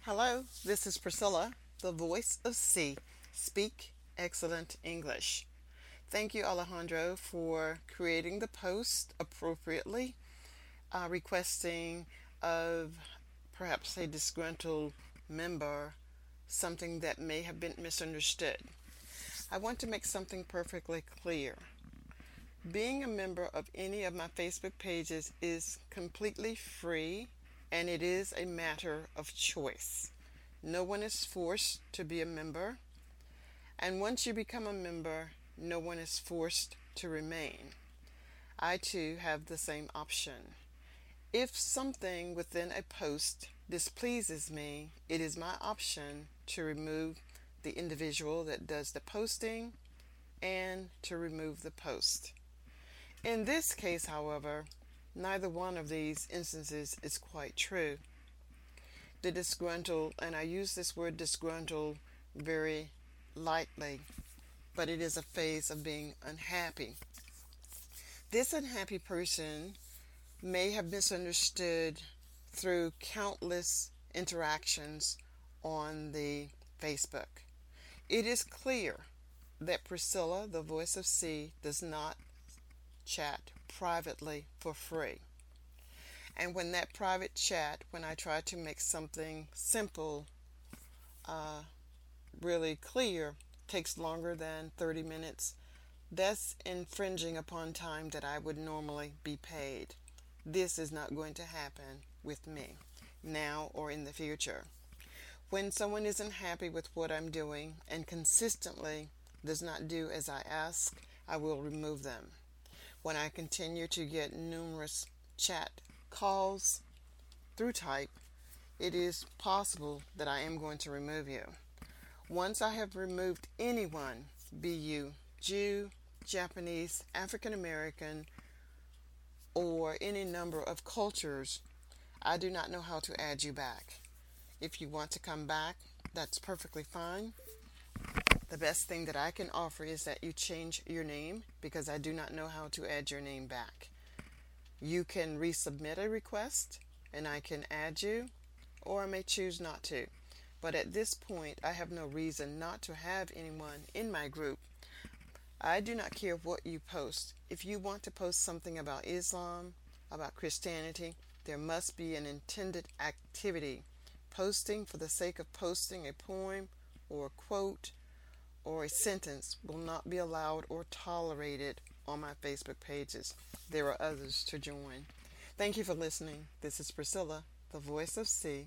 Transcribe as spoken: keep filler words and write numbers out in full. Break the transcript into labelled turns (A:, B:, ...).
A: Hello, this is Priscilla, the voice of C. Speak excellent English. Thank you, Alejandro, for creating the post appropriately, uh, requesting of perhaps a disgruntled member something that may have been misunderstood. I want to make something perfectly clear. Being a member of any of my Facebook pages is completely free, and it is a matter of choice. No one is forced to be a member, and once you become a member, no one is forced to remain. I too have the same option. If something within a post displeases me, it is my option to remove the individual that does the posting and to remove the post. In this case, however, neither one of these instances is quite true. The disgruntled, and I use this word disgruntled very lightly, but it is a phase of being unhappy. This unhappy person may have misunderstood through countless interactions on the Facebook. It is clear that Priscilla, the voice of C, does not chat privately for free. And when that private chat, when I try to make something simple, uh, really clear, takes longer than thirty minutes, that's infringing upon time that I would normally be paid. This is not going to happen with me now or in the future. When someone isn't happy with what I'm doing and consistently does not do as I ask, I will remove them. When I continue to get numerous chat calls through type, it is possible that I am going to remove you. Once I have removed anyone, be you Jew, Japanese, African American, or any number of cultures, I do not know how to add you back. If you want to come back, that's perfectly fine. The best thing that I can offer is that you change your name, because I do not know how to add your name back. You can resubmit a request and I can add you, or I may choose not to. But at this point, I have no reason not to have anyone in my group. I do not care what you post. If you want to post something about Islam, about Christianity, there must be an intended activity. Posting for the sake of posting a poem or a quote or a sentence will not be allowed or tolerated on my Facebook pages. There are others to join. Thank you for listening. This is Priscilla, the voice of C.